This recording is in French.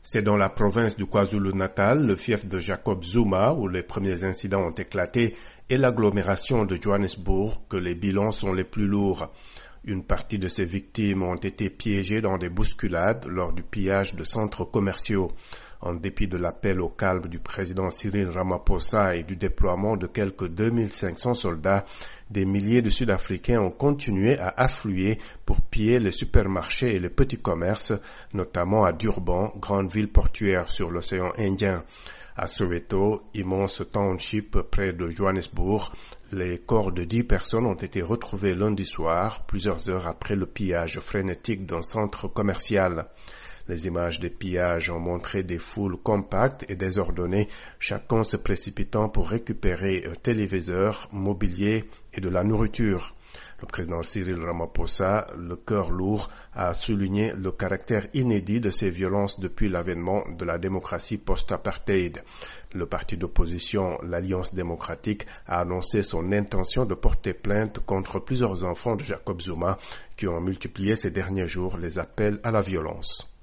C'est dans la province du KwaZulu-Natal, le fief de Jacob Zuma, où les premiers incidents ont éclaté, et l'agglomération de Johannesburg que les bilans sont les plus lourds. Une partie de ces victimes ont été piégées dans des bousculades lors du pillage de centres commerciaux. En dépit de l'appel au calme du président Cyril Ramaphosa et du déploiement de quelques 2500 soldats, des milliers de Sud-Africains ont continué à affluer pour piller les supermarchés et les petits commerces, notamment à Durban, grande ville portuaire sur l'océan Indien. À Soweto, immense township près de Johannesburg, les corps de 10 personnes ont été retrouvés lundi soir, plusieurs heures après le pillage frénétique d'un centre commercial. Les images des pillages ont montré des foules compactes et désordonnées, chacun se précipitant pour récupérer téléviseurs, mobilier et de la nourriture. Le président Cyril Ramaphosa, le cœur lourd, a souligné le caractère inédit de ces violences depuis l'avènement de la démocratie post-apartheid. Le parti d'opposition, l'Alliance démocratique, a annoncé son intention de porter plainte contre plusieurs enfants de Jacob Zuma qui ont multiplié ces derniers jours les appels à la violence.